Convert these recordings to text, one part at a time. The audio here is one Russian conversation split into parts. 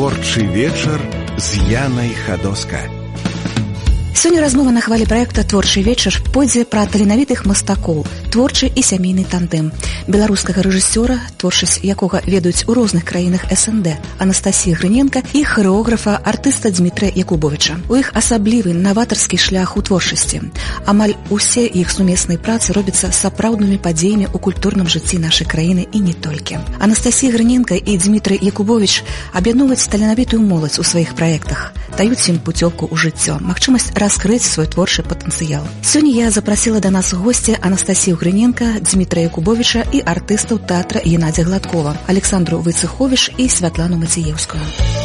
Творчий вечар з Янай Хадоска. Сёння размова на хвалі праекта «Творчы вечар» пойдзе пра таленавітых мастакоў, творчы і сямейны тандэм беларускага рэжысёра, творчасць якога ведаюць у розных краінах СНД, Анастасіі Грыненка, і харэографа, артыста Дмітрая Якубовіча. У іх асаблівы наватарскі шлях у творчасці. Амаль усе іх сумесныя працы робяцца сапраўднымі падзеямі ў культурным жыцці нашай краіны і не толькі. Анастасія Грыненка і Дмітрый Якубовіч аб'ядноўваюць таленавітую моладзь у сваіх праектах, даюць ім пуцёўку ў жыццё, магчымасць раскрыць свой творчы патэнцыял. Сёння я запрасіла да нас у госці Анастасію Грыненка, Дмітрая Якубовіча і артыстаў тэатра Геннадзя Гладкова, Александру Войцеховіч і Святлану Мацеевскую.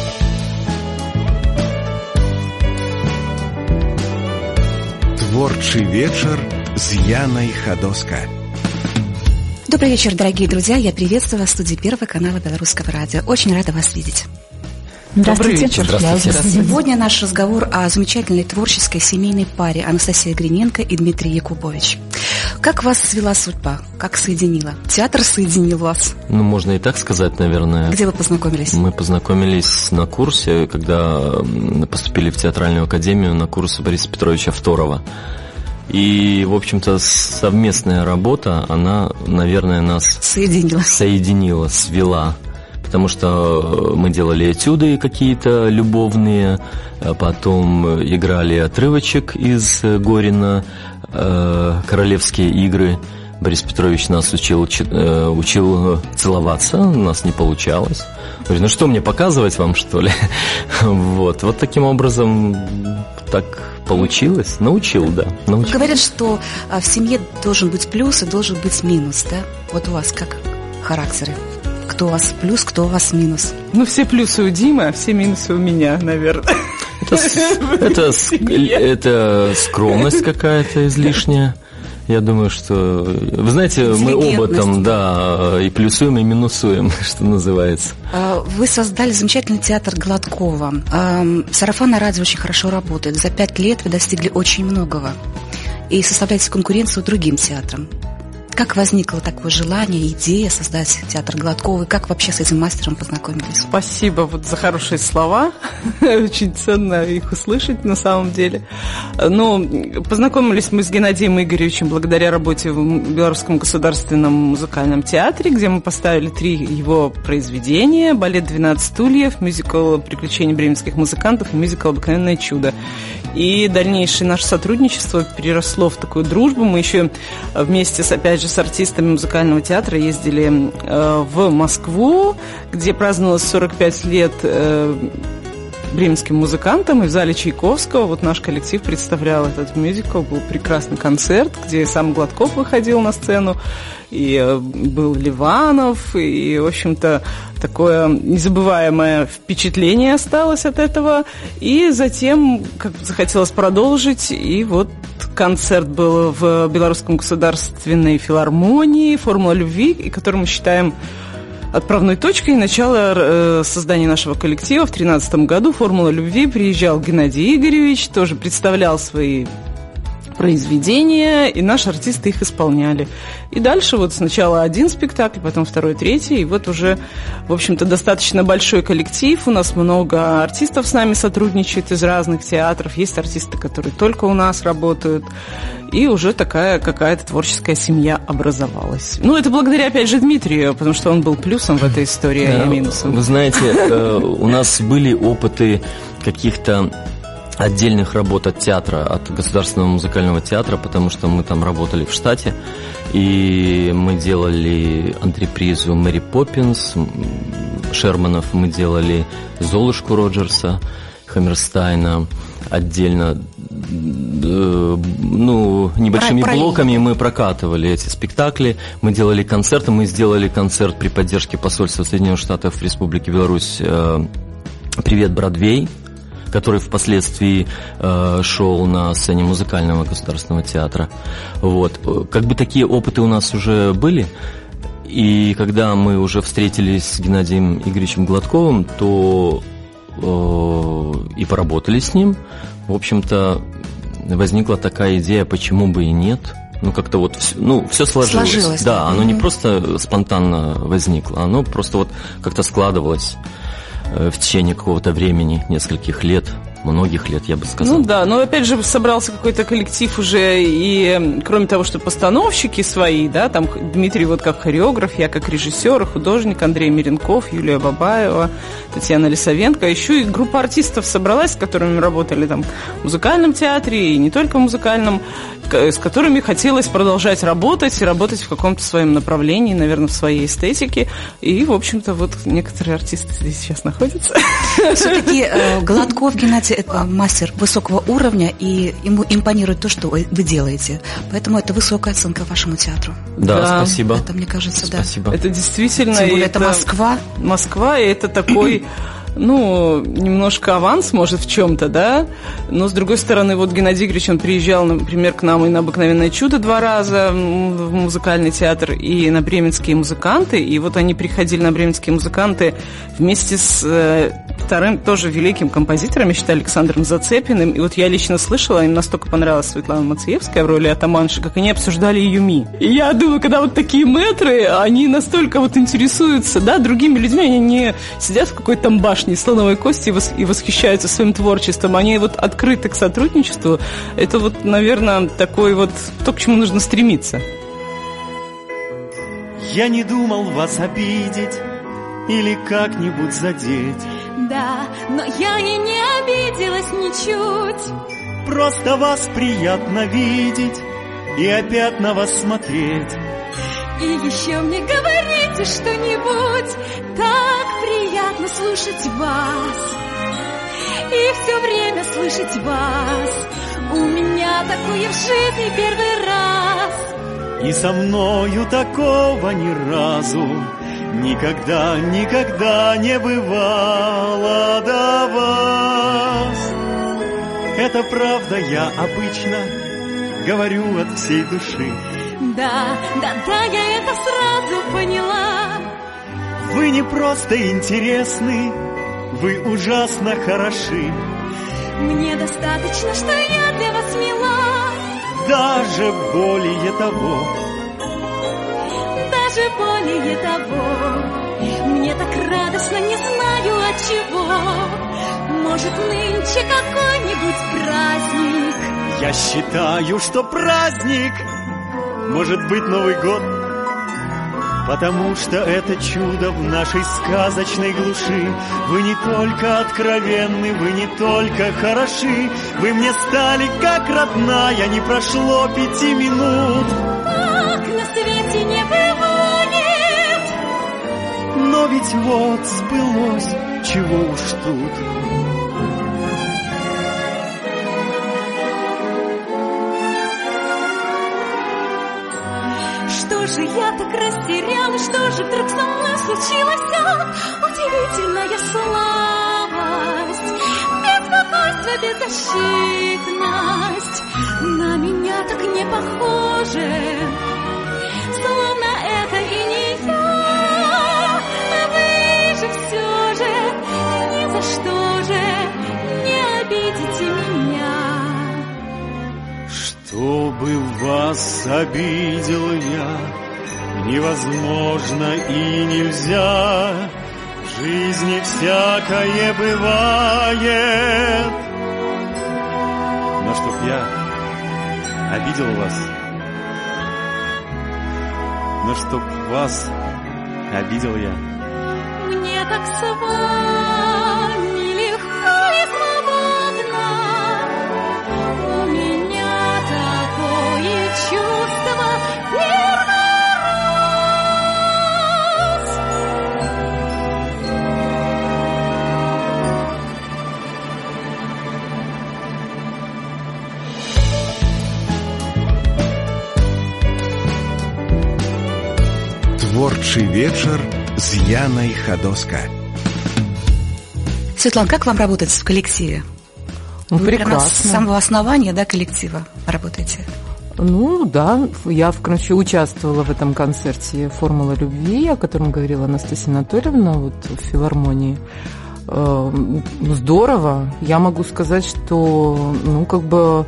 Творчий вечер с Яной Хадоска. Добрый вечер, дорогие друзья. Я приветствую вас в студии Первого канала Белорусского радио. Очень рада вас видеть. Здравствуйте. Добрый вечер. Здравствуйте. Сегодня наш разговор о замечательной творческой семейной паре Анастасия Грыненко и Дмитрий Якубович. Как вас свела судьба? Как соединила? Театр соединил вас? Ну, можно и так сказать, наверное. Где вы познакомились? Мы познакомились на курсе, когда поступили в театральную академию на курс Бориса Петровича Второва. И, в общем-то, совместная работа, она, наверное, нас соединила, свела. Потому что мы делали этюды какие-то любовные, потом играли отрывочек из Горина, «Королевские игры». Борис Петрович нас учил целоваться, у нас не получалось. Говорит, ну что, мне показывать вам, что ли? Вот таким образом так получилось. Научил. Говорят, что в семье должен быть плюс и должен быть минус, да? Вот у вас как характеры? Кто у вас плюс, кто у вас минус? Ну, все плюсы у Димы, а все минусы у меня, наверное. Это скромность какая-то излишняя. Я думаю, что... Вы знаете, мы оба там, да, и плюсуем, и минусуем, что называется. Вы создали замечательный театр Гладкова. Сарафанное радио очень хорошо работает. За 5 лет вы достигли очень многого. И составляете конкуренцию другим театрам. Как возникло такое желание, идея создать театр Гладкова? И как вообще с этим мастером познакомились? Спасибо за хорошие слова. Очень ценно их услышать на самом деле. Ну, познакомились мы с Геннадием Игоревичем благодаря работе в Белорусском государственном музыкальном театре, где мы поставили 3 его произведения: балет «12 стульев», мюзикл «Приключения бременских музыкантов» и мюзикл «Обыкновенное чудо». И дальнейшее наше сотрудничество переросло в такую дружбу. Мы еще вместе, опять же, с артистами музыкального театра ездили в Москву, где праздновалось 45 лет бременским музыкантам, и в зале Чайковского вот наш коллектив представлял этот мюзикл. Был прекрасный концерт, где сам Гладков выходил на сцену, и был Ливанов, и, в общем-то, такое незабываемое впечатление осталось от этого. И затем как захотелось продолжить, и вот концерт был в Белорусском государственной филармонии «Формула любви», и который мы считаем отправной точкой начала создания нашего коллектива. В 2013 году «Формула любви» приезжал Геннадий Игоревич, тоже представлял свои произведения, и наши артисты их исполняли. И дальше вот сначала 1 спектакль, потом 2, 3, и вот уже, в общем-то, достаточно большой коллектив. У нас много артистов с нами сотрудничают из разных театров. Есть артисты, которые только у нас работают. И уже такая какая-то творческая семья образовалась. Ну, это благодаря, опять же, Дмитрию, потому что он был плюсом в этой истории, а не минусом. Вы знаете, у нас были опыты каких-то отдельных работ от театра, от Государственного музыкального театра, потому что мы там работали в штате, и мы делали антрепризу «Мэри Поппинс», Шерманов, мы делали «Золушку» Роджерса, Хаммерстайна, отдельно, ну, небольшими блоками мы прокатывали эти спектакли, мы делали концерты, мы сделали концерт при поддержке посольства Соединенных Штатов в Республике Беларусь «Привет, Бродвей», который впоследствии шел на сцене музыкального государственного театра. Вот. Как бы такие опыты у нас уже были. И когда мы уже встретились с Геннадием Игоревичем Гладковым, то и поработали с ним, в общем-то, возникла такая идея, почему бы и нет. Ну, как-то вот, все сложилось. Да, оно не просто спонтанно возникло, оно просто вот как-то складывалось. в течение какого-то времени, нескольких лет, многих лет, я бы сказал. Ну да, но опять же собрался какой-то коллектив уже, и кроме того, что постановщики свои, да, там Дмитрий вот как хореограф, я как режиссер, художник, Андрей Миренков, Юлия Бабаева, Татьяна Лисовенко, еще и группа артистов собралась, с которыми мы работали там в музыкальном театре, и не только в музыкальном, с которыми хотелось продолжать работать, и работать в каком-то своем направлении, наверное, в своей эстетике, и, в общем-то, вот некоторые артисты здесь сейчас находятся. Все-таки Гладков Геннадий – это мастер высокого уровня, и ему импонирует то, что вы делаете. Поэтому это высокая оценка вашему театру. Да, спасибо. Это, мне кажется, спасибо. Да. Это действительно... Тем более это Москва. Москва, и это такой... Ну, немножко аванс, может, в чем-то, да, но, с другой стороны, вот Геннадий Игоревич, он приезжал, например, к нам и на «Обыкновенное чудо» 2 раза в музыкальный театр, и на «Бременские музыканты», и вот они приходили на «Бременские музыканты» вместе с вторым тоже великим композитором, я считаю, Александром Зацепиным, и вот я лично слышала, им настолько понравилась Светлана Мациевская в роли атаманши, как они обсуждали Юми. И я думаю, когда вот такие мэтры, они настолько вот интересуются, да, другими людьми, они не сидят в какой-то там башне слоновой кости и восхищаются своим творчеством, они вот открыты к сотрудничеству. Это вот, наверное, такой вот то, к чему нужно стремиться. Я не думал вас обидеть или как-нибудь задеть. Да, но я и не обиделась ничуть. Просто вас приятно видеть и опять на вас смотреть. И еще мне говорите что-нибудь, так приятно слушать вас. И все время слышать вас. У меня такое в жизни первый раз. И со мною такого ни разу никогда, никогда не бывало до вас. Это правда, я обычно говорю от всей души. Да, я это сразу поняла. Вы не просто интересны, вы ужасно хороши. Мне достаточно, что я для вас мила. Даже более того. Даже более того. Мне так радостно, не знаю от чего. Может, нынче какой-нибудь праздник. Я считаю, что праздник может быть Новый год, потому что это чудо в нашей сказочной глуши. Вы не только откровенны, вы не только хороши, вы мне стали как родная, не прошло 5 минут. Так на свете не бывает. Но ведь вот сбылось, чего уж тут. Что же я так растерялась, что же вдруг со мной случилось? Удивительная слабость, беспокойство, беззащитность. На меня так не похоже, словно это и не я. Вы же все же ни за что же не обидите меня. Чтобы вас обидел я, невозможно и нельзя. В жизни всякое бывает. Но чтоб я обидел вас, но чтоб вас обидел я. Мне так с вами легко и свободно. У меня такое чувство первый раз. Творчий вечер с Яной Ходоска. Светлана, как вам работать в коллективе? Ну, Вы прекрасно. прямо с самого основания, да, коллектива работаете? Ну, да, я, короче, участвовала в этом концерте «Формула любви», о котором говорила Анастасия Анатольевна вот, в филармонии. Здорово. Я могу сказать, что, ну, как бы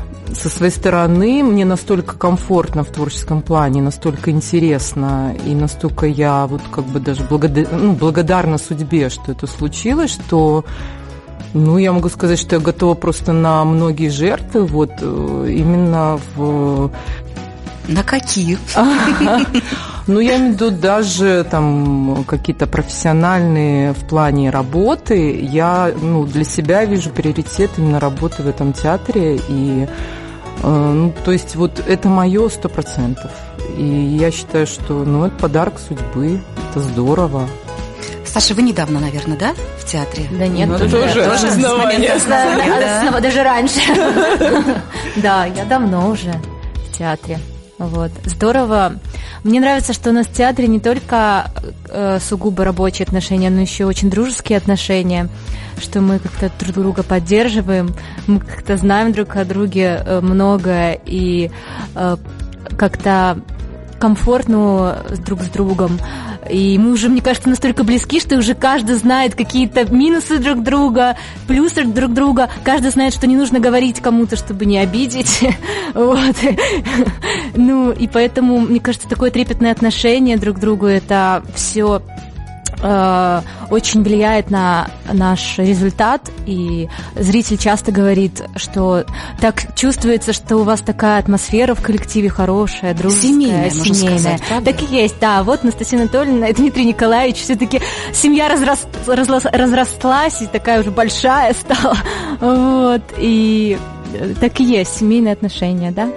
со своей стороны мне настолько комфортно в творческом плане, настолько интересно, и настолько я вот как бы даже благодарна судьбе, что это случилось, что я могу сказать, что я готова просто на многие жертвы, вот именно в... На какие? Я имею в виду даже там какие-то профессиональные в плане работы. Я для себя вижу приоритет именно работы в этом театре. И, то есть вот это мое 100%. И я считаю, что это подарок судьбы, это здорово. Саша, вы недавно, наверное, да, в театре? Да нет, тоже с момента основания. Даже раньше. Да, я давно уже в театре. Вот. Здорово. Мне нравится, что у нас в театре не только сугубо рабочие отношения, но еще очень дружеские отношения, что мы как-то друг друга поддерживаем, мы как-то знаем друг о друге многое и как-то комфортно друг с другом. И мы уже, мне кажется, настолько близки, что уже каждый знает какие-то минусы друг друга, плюсы друг друга. Каждый знает, что не нужно говорить кому-то, чтобы не обидеть. Вот. И поэтому, мне кажется, такое трепетное отношение друг к другу, это все очень влияет на наш результат, и зритель часто говорит, что так чувствуется, что у вас такая атмосфера в коллективе хорошая, дружеская, семейная. Сказать, так и есть, да. Вот Анастасия Анатольевна и Дмитрий Николаевич, все-таки семья разрослась и такая уже большая стала. Вот. И так и есть, семейные отношения, да.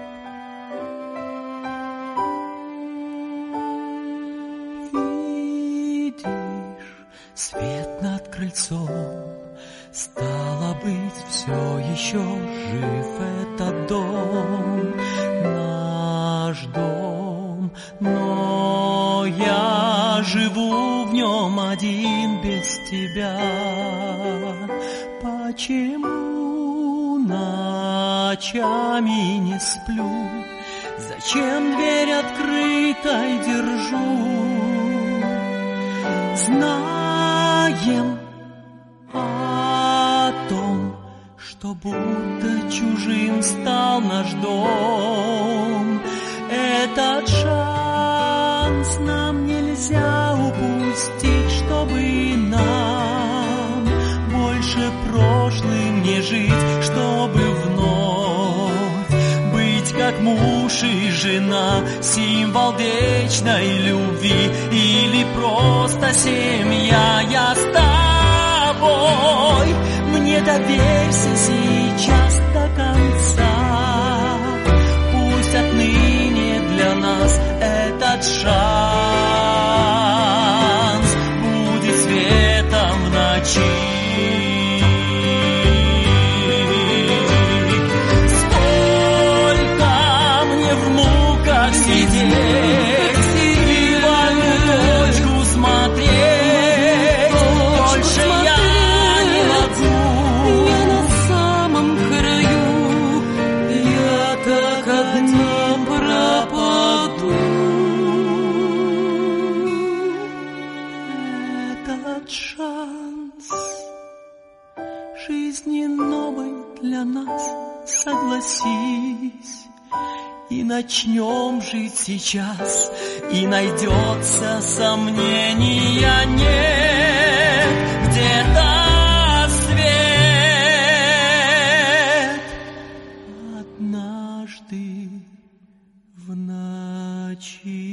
Свет над крыльцом, стало быть, все еще жив этот дом, наш дом, но я живу в нем один без тебя. Почему ночами не сплю? Зачем дверь открытой держу? Знаем о том, что будто чужим стал наш дом. Этот шанс нам нельзя упустить, чтобы нам больше прошлым не жить, чтобы вновь быть как муж и жена, символ вечной любви или просто семья. Я с тобой, мне доверься сейчас до конца. Пусть отныне для нас этот шанс будет светом в ночи. Согласись, и начнем жить сейчас, и найдется сомнения нет, где-то свет однажды в ночи.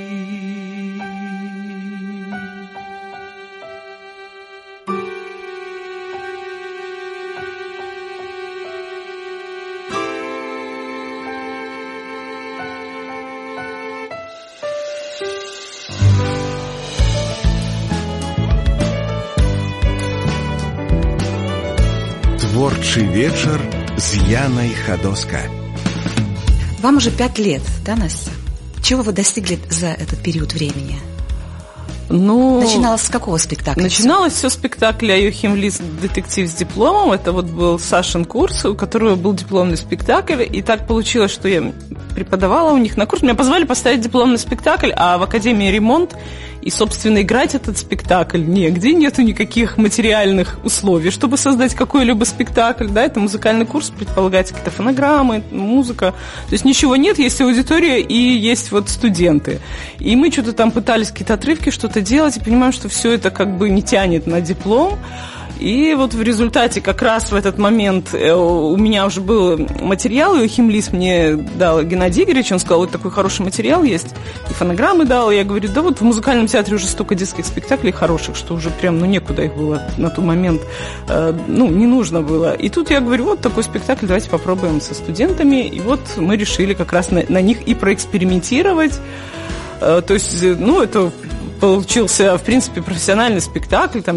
Творчий вечер с Яной Ходоска. Вам уже 5 лет, да, Настя? Чего вы достигли за этот период времени? Начиналось с какого спектакля? Начиналось все с спектакля «Йохим Лис. Детектив с дипломом». Это вот был Сашин курс, у которого был дипломный спектакль. И так получилось, что я преподавала у них на курс. Меня позвали поставить дипломный спектакль, а в Академии ремонт. И, собственно, играть этот спектакль негде, нету никаких материальных условий, чтобы создать какой-либо спектакль, да, это музыкальный курс, предполагается какие-то фонограммы, музыка, то есть ничего нет, есть аудитория и есть вот студенты. И мы что-то там пытались какие-то отрывки, что-то делать, и понимаем, что все это как бы не тянет на диплом. И вот в результате как раз в этот момент у меня уже был материал, и химлист мне дал Геннадий Игоревич, он сказал, вот такой хороший материал есть, и фонограммы дал, и я говорю, да вот в музыкальном театре уже столько детских спектаклей хороших, что уже прям, некуда их было на тот момент, не нужно было. И тут я говорю, вот такой спектакль, давайте попробуем со студентами, и вот мы решили как раз на них и проэкспериментировать, то есть, это... Получился, в принципе, профессиональный спектакль, там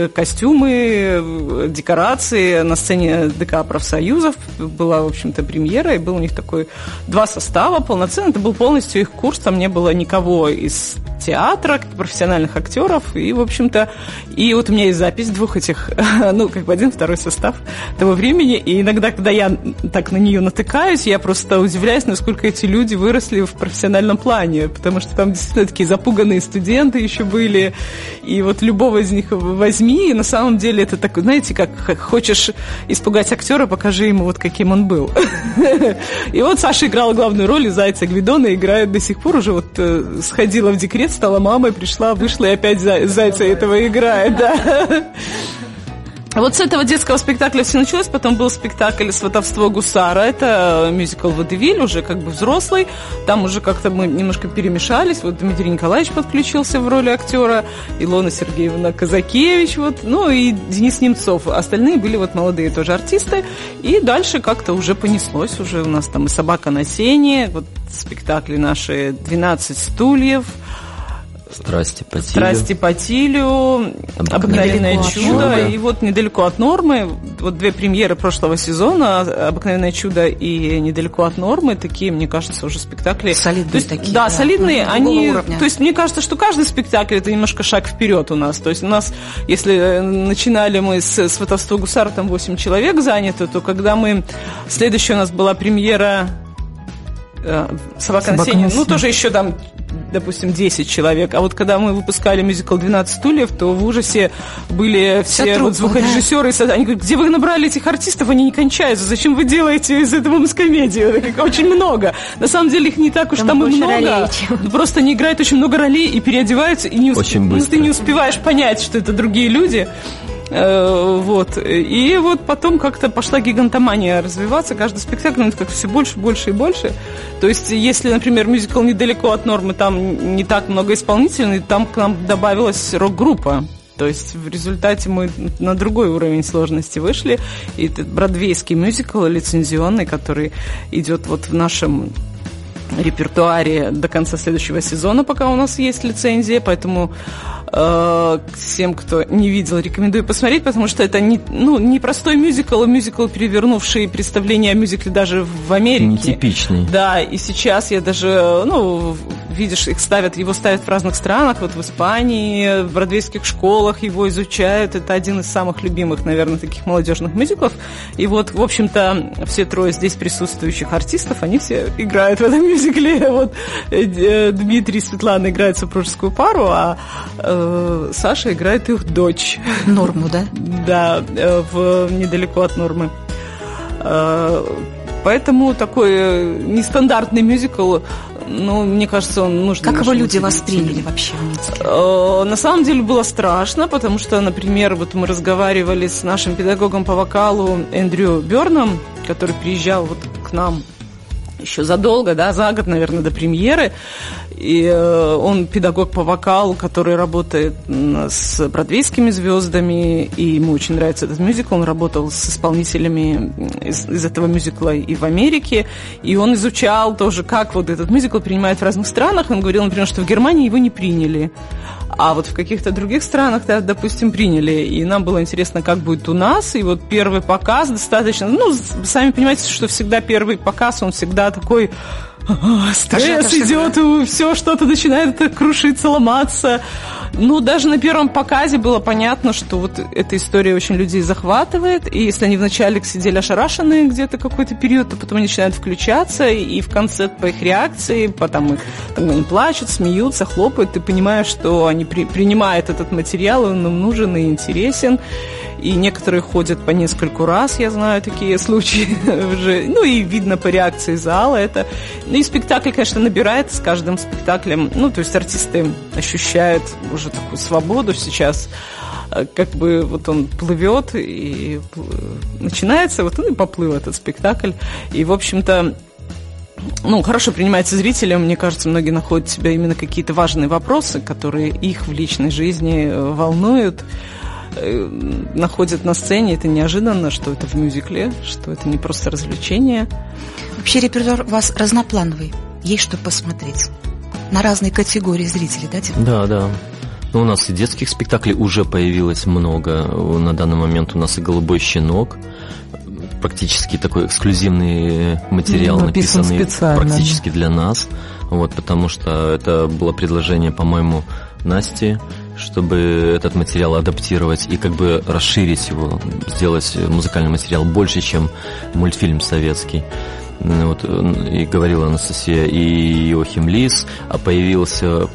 костюмы, декорации на сцене ДК профсоюзов. Была, в общем-то, премьера, и был у них такой 2 состава полноценный. Это был полностью их курс, там не было никого из театра, профессиональных актеров. И, в общем-то, и вот у меня есть запись 2 этих, один, второй состав того времени. И иногда, когда я так на нее натыкаюсь, я просто удивляюсь, насколько эти люди выросли в профессиональном плане, потому что там действительно такие запуганные студенты еще были, и вот любого из них возьми, и на самом деле это так, знаете, как хочешь испугать актера, покажи ему вот каким он был. И вот Саша играла главную роль, и Зайца Гвидона играет до сих пор, уже вот сходила в декрет, стала мамой, пришла, вышла и опять Зайца этого играет, да. Вот с этого детского спектакля все началось, потом был спектакль «Сватовство гусара», это мюзикл «Водевиль», уже как бы взрослый, там уже как-то мы немножко перемешались, вот Дмитрий Николаевич подключился в роли актера, Илона Сергеевна Казакевич, и Денис Немцов, остальные были вот молодые тоже артисты, и дальше как-то уже понеслось, уже у нас там и «Собака на сене», вот спектакли наши «12 стульев», «Страсти по Тилю», «Обыкновенное чудо». И вот «Недалеко от нормы». Вот 2 премьеры прошлого сезона, «Обыкновенное чудо» и «Недалеко от нормы». Такие, мне кажется, уже спектакли. Солидные такие. Да, солидные. Они, уровня. то есть мне кажется, что каждый спектакль – это немножко шаг вперед у нас. То есть у нас, если начинали мы с «Сватовства гусара», там 8 человек занято, то когда мы... Следующая у нас была премьера «Собака на сене», тоже еще там... допустим, 10 человек. А вот когда мы выпускали мюзикл «12 стульев», то в ужасе были все звукорежиссеры. Да? Они говорят, где вы набрали этих артистов? Они не кончаются. Зачем вы делаете из этого мускомедию? Очень много. На самом деле их не так уж там и много. Просто они играют очень много ролей и переодеваются, и ты не успеваешь понять, что это другие люди. И вот потом как-то пошла гигантомания развиваться, каждый спектакль, это как все больше, больше и больше. То есть, если, например, мюзикл «Недалеко от нормы», там не так много исполнителей, там к нам добавилась рок-группа. То есть в результате мы на другой уровень сложности вышли. И этот бродвейский мюзикл лицензионный, который идет вот в нашем репертуаре до конца следующего сезона, пока у нас есть лицензия, поэтому всем, кто не видел, рекомендую посмотреть, потому что это не простой мюзикл, а мюзикл, перевернувший представление о мюзикле даже в Америке. Нетипичный. Да, и сейчас я даже, видишь, его ставят в разных странах, вот в Испании, в бродвейских школах его изучают, это один из самых любимых, наверное, таких молодежных мюзиклов, и вот, в общем-то, все 3 здесь присутствующих артистов, они все играют в этом мюзикле, вот Дмитрий и Светлана играют супружескую пару, а Саша играет их дочь. Норму, да? Да, «Недалеко от нормы». Поэтому такой нестандартный мюзикл, мне кажется, он нужен. Как его люди восприняли вообще в Минске? На самом деле было страшно, потому что, например, вот мы разговаривали с нашим педагогом по вокалу Эндрю Бёрном, который приезжал вот к нам еще задолго, за год, наверное, до премьеры. И он педагог по вокалу, который работает с бродвейскими звездами, и ему очень нравится этот мюзикл. Он работал с исполнителями из этого мюзикла и в Америке, и он изучал тоже, как вот этот мюзикл принимают в разных странах. Он говорил, например, что в Германии его не приняли, а вот в каких-то других странах, допустим, приняли. И нам было интересно, как будет у нас. И вот первый показ достаточно... сами понимаете, что всегда первый показ, он всегда такой... стресс идет, все что-то начинает крушиться, ломаться. Ну, даже на первом показе было понятно, что вот эта история очень людей захватывает, и если они вначале сидели ошарашенные где-то какой-то период, то потом они начинают включаться, и в конце по их реакции, потом они плачут, смеются, хлопают, ты понимаешь, что они принимают этот материал, он им нужен и интересен, и некоторые ходят по нескольку раз, я знаю такие случаи уже, ну, и видно по реакции зала это. Ну, и спектакль, конечно, набирает с каждым спектаклем, ну, то есть артисты ощущают уже такую свободу сейчас, как бы вот он плывет, и начинается, вот он и поплыл, этот спектакль, и, в общем-то, ну, хорошо принимается зрителям, мне кажется, многие находят в себе именно какие-то важные вопросы, которые их в личной жизни волнуют, находят на сцене, это неожиданно, что это в мюзикле, что это не просто развлечение. Вообще репертуар у вас разноплановый, есть что посмотреть. На разные категории зрителей, да, Дим? Да. Ну, у нас и детских спектаклей уже появилось много. На данный момент у нас и «Голубой щенок», практически такой эксклюзивный материал, написанный практически для нас. Вот, потому что это было предложение, по-моему, Насти, чтобы этот материал адаптировать и как бы расширить его, сделать музыкальный материал больше, чем мультфильм советский. Вот, и говорила Анастасия, и Йохим Лис, а появился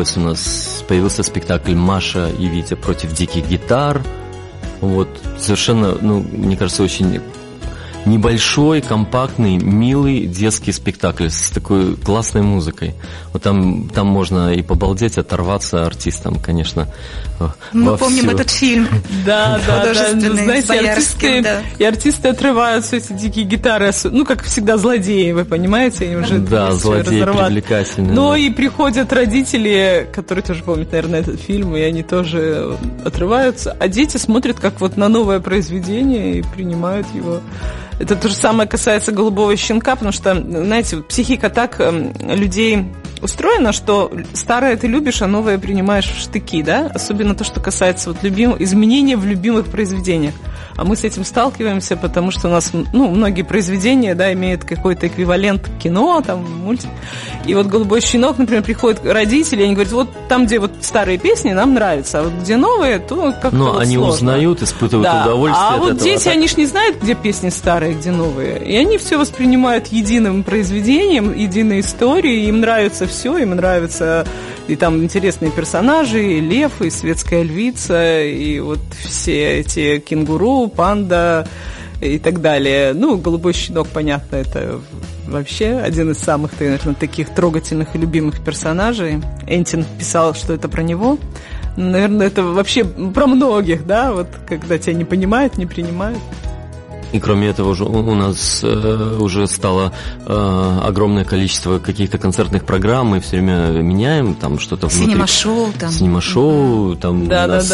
спектакль «Маша и Витя против диких гитар». Вот, совершенно, ну, мне кажется, очень небольшой, компактный, милый детский спектакль с такой классной музыкой. Вот там можно и побалдеть, оторваться артистам, конечно. Мы помним этот фильм. Да. Художественный, с Боярским, да. И артисты отрывают все эти дикие гитары, ну, как всегда, злодеи, вы понимаете, они уже... Да, злодеи привлекательные. Но и приходят родители, которые тоже помнят, наверное, этот фильм, и они тоже отрываются, а дети смотрят как вот на новое произведение и принимают его. Это то же самое касается «Голубого щенка», потому что, знаете, психика так людей устроена, что старое ты любишь, а новое принимаешь в штыки, да? Особенно то, что касается вот изменения в любимых произведениях. А мы с этим сталкиваемся, потому что у нас, ну, многие произведения, да, имеют какой-то эквивалент кино, там, мультик. И вот «Голубой щенок», например, приходят родители, и они говорят, вот там, где вот старые песни, нам нравятся, а вот где новые, то как-то Но вот они сложно. Узнают, испытывают удовольствие от от вот этого. Дети, они ж не знают, где песни старые, где новые. И они все воспринимают единым произведением, единой историей, им нравится все, им нравится и там интересные персонажи, и лев, и светская львица, и вот все эти кенгуру, панда и так далее. Ну, «Голубой щенок», понятно, это вообще один из самых, наверное, таких трогательных и любимых персонажей. Энтин писал, что это про него. Наверное, это вообще про многих, да, вот когда тебя не понимают, не принимают. И кроме этого у нас уже стало огромное количество каких-то концертных программ, мы все время меняем, там что-то внутри. Синема-шоу там. Синема-шоу, там у нас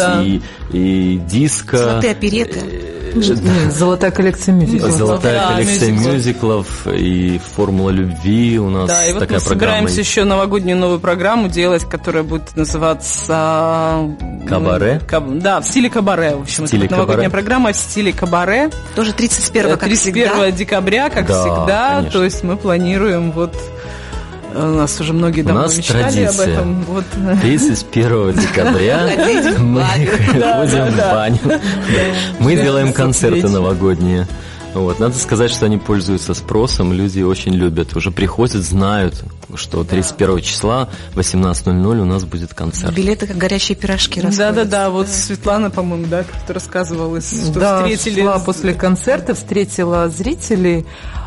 и диско. Золотые опереты. Золотая коллекция мюзиклов. Золотая коллекция мюзиклов и «Формула любви» у нас да, и такая вот мы программа. собираемся еще новогоднюю новую программу делать, которая будет называться... Кабаре? Да, в стиле кабаре. В общем, это новогодняя программа в стиле кабаре. Тоже 31-го, как 31 всегда. декабря, как да, всегда. Конечно. То есть мы планируем вот... У нас уже многие давно мечтали об этом. Вот. 31 декабря мы ходим в баню. Мы делаем концерты новогодние. Вот. Надо сказать, что они пользуются спросом, люди очень любят. Уже приходят, знают, что 31 числа в 18:00 у нас будет концерт. Билеты как горячие пирожки расходятся. Да. Вот Светлана, по-моему, да, как-то рассказывала, что да, встретили... шла после концерта, встретила зрителей.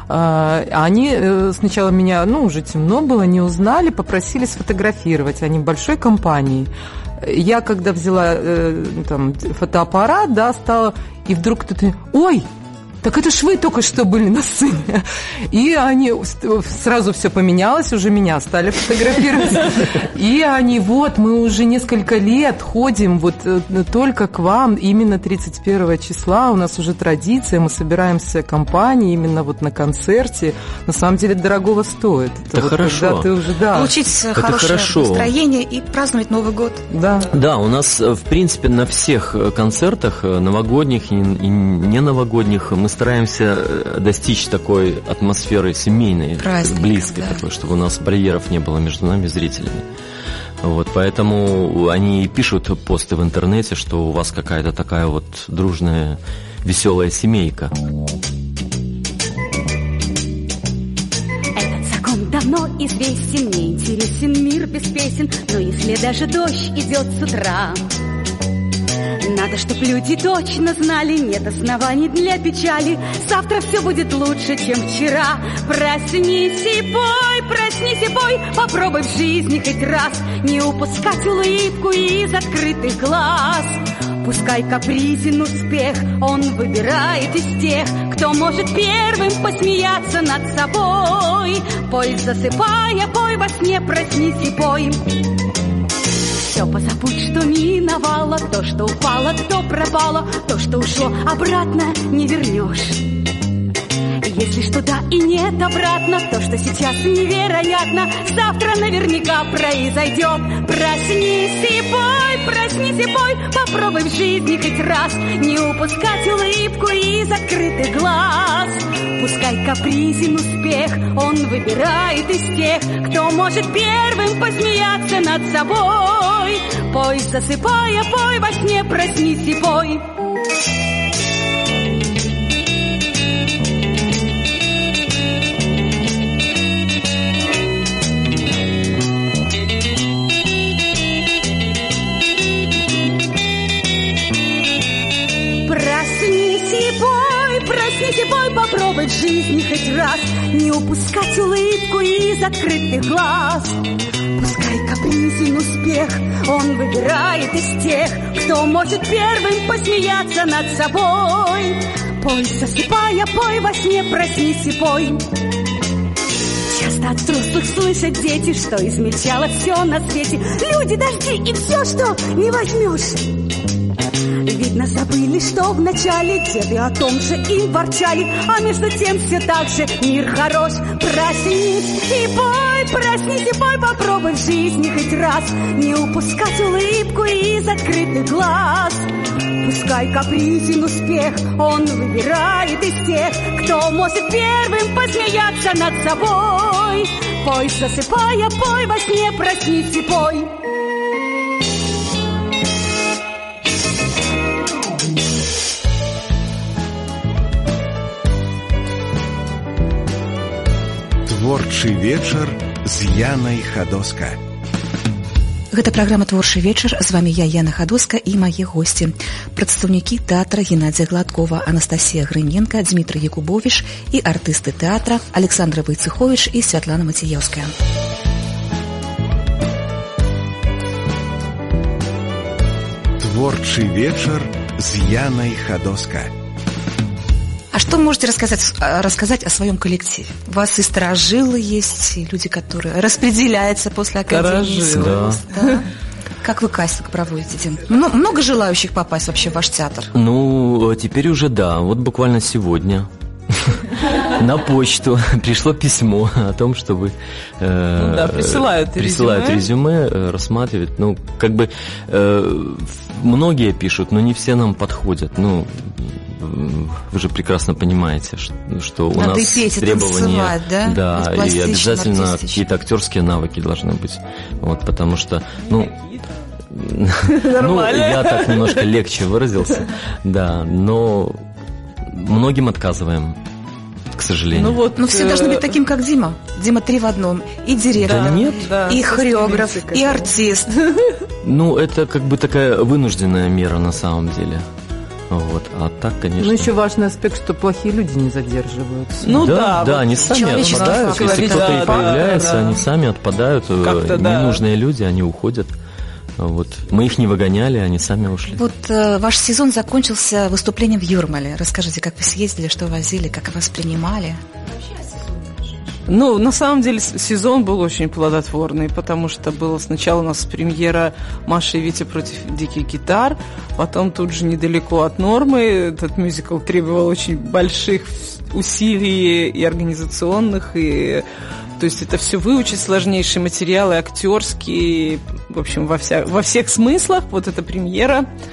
Они сначала меня, уже темно было, не узнали, попросили сфотографировать. Они большой компанией. Я, когда взяла там фотоаппарат, да, стала, и вдруг кто-то: ой, так это ж вы только что были на сцене. И они сразу все поменялось, уже меня стали фотографировать. И они: вот, мы уже несколько лет ходим вот только к вам, именно 31 числа, у нас уже традиция, мы собираемся компанией именно вот на концерте. На самом деле дорогого стоит. Это вот хорошо. Когда ты уже, получить хорошее настроение и праздновать Новый год. Да, у нас, в принципе, на всех концертах, новогодних и не новогодних, мы стараемся достичь такой атмосферы семейной, праздника, близкой да. такой, чтобы у нас барьеров не было между нами и зрителями. Вот, поэтому они и пишут посты в интернете, что у вас какая-то такая вот дружная, веселая семейка. Этот закон давно известен, не интересен мир без песен, но если даже дождь идет с утра, надо, чтоб люди точно знали, нет оснований для печали. Завтра все будет лучше, чем вчера. Проснись и пой, попробуй в жизни хоть раз не упускать улыбку из открытых глаз. Пускай капризен успех, он выбирает из тех, кто может первым посмеяться над собой. Пой, засыпая, пой во сне, проснись и пой. Все позабудь, что миновало, то, что упало, то пропало, то, что ушло, обратно не вернешь. Если ж туда и нет обратно, то, что сейчас невероятно, завтра наверняка произойдет. Проснись и пой, попробуй в жизни хоть раз не упускать улыбку из открытых глаз. Пускай капризен успех, он выбирает из тех, кто может первым посмеяться над собой. Пой, засыпая, пой во сне, проснись и пой. Проснись и пой, попробуй в жизни хоть раз не упускать улыбку из открытых глаз. Пускай капризен успех, он выбирает из тех, кто может первым посмеяться над собой. Пой, засыпая, пой во сне, проснись и пой. Часто от взрослых слышат дети, что измельчало все на свете. Люди, дожди и все, что не возьмешь. Видно, забыли, что вначале деды о том же им ворчали, а между тем все так же мир хорош. Проснись и пой, попробуй в жизни хоть раз не упускать улыбку из открытых глаз. Пускай капризен успех, он выбирает из тех, кто может первым посмеяться над собой. Пой, засыпая, пой во сне, проснись и пой. Творчы вечар з Янай Хадоска. Гэта праграма «Творчы вечар». З вами я, Яна Хадоска, і мае госці. Прадстаўнікі тэатра Геннадзія Гладкова, Анастасія Грыненка, Дмітрый Якубовіч і артысты тэатра Александра Войцехович і Святлана Мацеевская. Творчы вечар з Янай Хадоска. А что можете рассказать о своем коллективе? У вас и старожилы есть, и люди, которые распределяются после академии. Да. Как вы кастинг проводите, Дим? Много желающих попасть вообще в ваш театр? Ну, теперь уже да. Вот буквально сегодня на почту пришло письмо о том, чтобы присылают резюме, рассматривают. Ну, как бы многие пишут, но не все нам подходят. Ну, вы же прекрасно понимаете, что у надо нас петь, требования, да? Да, и обязательно какие-то актерские навыки должны быть. Вот, потому что, я так немножко легче выразился, да, но многим отказываем, к сожалению. Но все должны быть таким, как Дима. Дима 3 в одном. И директор, да нет, и хореограф, и артист. Ну, это как бы такая вынужденная мера на самом деле. Вот, а так, конечно. Ну, еще важный аспект, что плохие люди не задерживаются. Да, они сами отпадают. Если кто-то и появляется, они сами отпадают. Ненужные люди, они уходят. Вот. Мы их не выгоняли, они сами ушли. Вот ваш сезон закончился выступлением в Юрмале. Расскажите, как вы съездили, что возили, как вас принимали? Ну, на самом деле, сезон был очень плодотворный, потому что была сначала у нас премьера «Маша и Витя против диких гитар», потом тут же недалеко от Нормы. Этот мюзикл требовал очень больших усилий и организационных, и... То есть это все выучить, сложнейшие материалы, актерские, в общем, во всех смыслах. Вот эта премьера.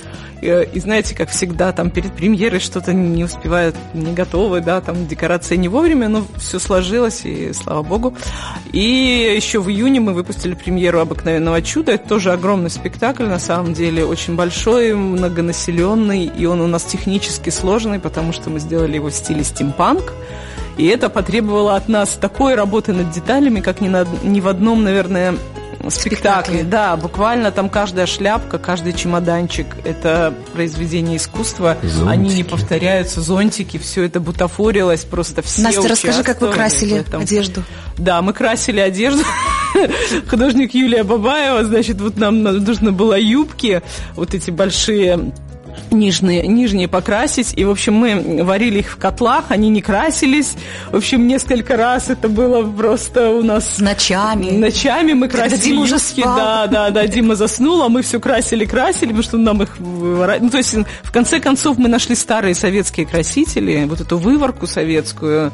И знаете, как всегда, там перед премьерой что-то не успевают, не готовы, да, там декорация не вовремя, но все сложилось, и слава богу. И еще в июне мы выпустили премьеру «Обыкновенного чуда». Это тоже огромный спектакль, на самом деле, очень большой, многонаселенный, и он у нас технически сложный, потому что мы сделали его в стиле стимпанк. И это потребовало от нас такой работы над деталями, как ни в одном, наверное, спектакле. Да, буквально там каждая шляпка, каждый чемоданчик – это произведение искусства. Зонтики. Они не повторяются, зонтики, все это бутафорилось, просто все Настя, расскажи, как вы красили одежду. Да, мы красили одежду. Художник Юлия Бабаева, значит, вот нам нужно было юбки, вот эти большие, нижние покрасить. И, в общем, мы варили их в котлах, они не красились. В общем, несколько раз это было просто у нас... Ночами мы красили Дима юбки. Уже спал. Да, Дима заснул, а мы все красили, потому что нам их выворачивали. Ну, то есть, в конце концов, мы нашли старые советские красители, вот эту выворку советскую,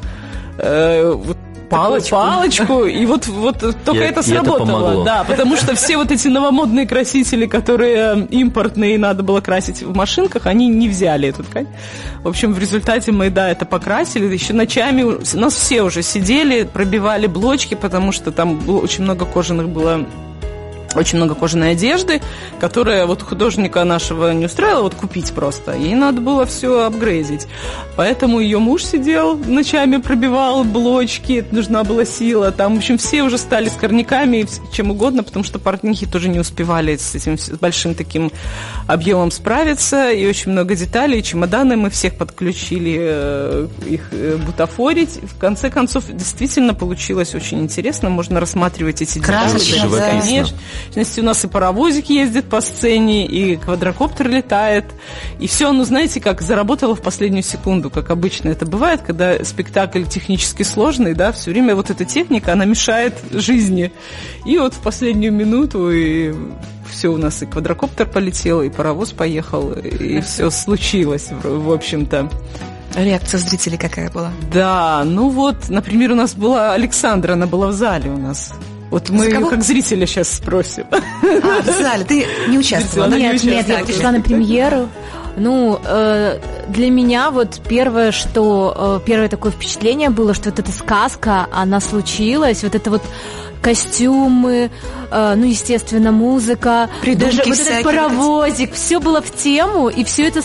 палочку, и вот только это сработало. Да, потому что все вот эти новомодные красители, которые импортные, надо было красить в машинках, они не взяли эту ткань. В общем, в результате мы, да, это покрасили. Еще ночами у нас все уже сидели, пробивали блочки, потому что там было очень много кожаной одежды, которая вот художника нашего не устраивала вот купить просто. Ей надо было все апгрейдить. Поэтому ее муж сидел ночами, пробивал блочки, нужна была сила. Там, в общем, все уже стали скорняками и чем угодно, потому что портнихи тоже не успевали с этим с большим таким объемом справиться. И очень много деталей. Чемоданы мы всех подключили их бутафорить. В конце концов, действительно получилось очень интересно. Можно рассматривать эти детали. Конечно. У нас и паровозик ездит по сцене, и квадрокоптер летает, и все, ну, знаете, как заработало в последнюю секунду, как обычно это бывает, когда спектакль технически сложный, да, все время вот эта техника, она мешает жизни. И вот в последнюю минуту и все у нас, и квадрокоптер полетел, и паровоз поехал, и все случилось, в общем-то. Реакция зрителей какая была? Да, ну вот, например, у нас была Александра, она была в зале у нас. Вот мы ее как зрителя сейчас спросим. В зале ты не участвовала? Нет, я пришла на премьеру. Ну, для меня вот первое такое впечатление было, что вот эта сказка, она случилась, вот это вот костюмы, ну, естественно, музыка, придумки даже вот этот паровозик, все было в тему, и все это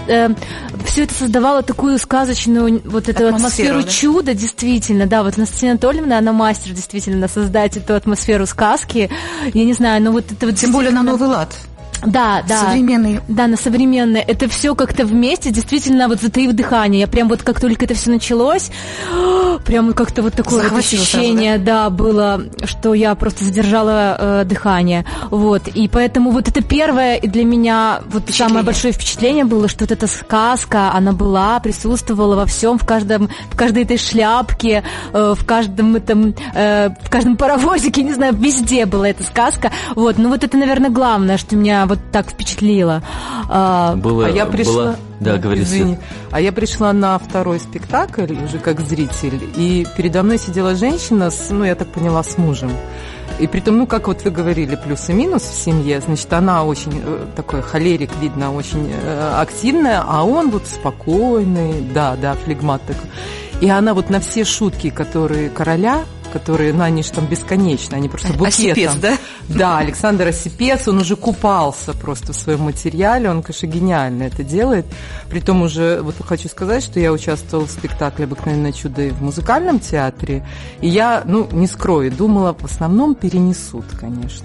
создавало такую сказочную вот эту атмосферу чуда, действительно, да, вот Настя Анатольевна, она мастер действительно создать эту атмосферу сказки, я не знаю, но вот это вот... Тем более на новый лад. Да. Современный. Да, на современное. Это все как-то вместе, действительно, вот затаив дыхание. Я прям вот как только это все началось, прям как-то вот такое вот ощущение, сразу, да, было, что я просто задержала дыхание. Вот. И поэтому вот это первое для меня вот самое большое впечатление было, что вот эта сказка, она была, присутствовала во всем, в каждой этой шляпке, в каждом паровозике, не знаю, везде была эта сказка. Вот. Ну вот это, наверное, главное, что меня вот так впечатлило. Да, говори. Извини. А я пришла на второй спектакль уже как зритель, и передо мной сидела женщина, я так поняла, с мужем. И притом, ну, как вот вы говорили, плюс и минус в семье, значит, она очень такой холерик, видно, очень активная, а он вот спокойный, да, флегмат такой. И она вот на все шутки, которые короля, которые, они же там бесконечны, они просто букетом. Осипец, да? Да, Александр Осипец, он уже купался просто в своем материале, он, конечно, гениально это делает. Притом уже, вот хочу сказать, что я участвовала в спектакле «Обыкновенное чудо» и в музыкальном театре, и я, не скрою, думала, в основном перенесут, конечно.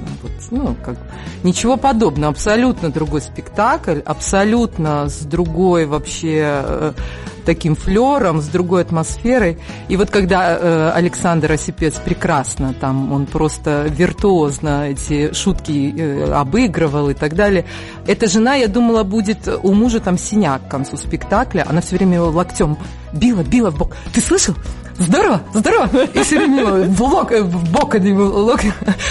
Ничего подобного, абсолютно другой спектакль, абсолютно с другой вообще таким флером, с другой атмосферой. И вот когда Александр Осипец прекрасно, там он просто виртуозно эти шутки обыгрывал и так далее. Эта жена, я думала, будет у мужа там синяк к концу спектакля. Она все время его локтем била в бок. Ты слышал? Здорово! И все время в бок локоть.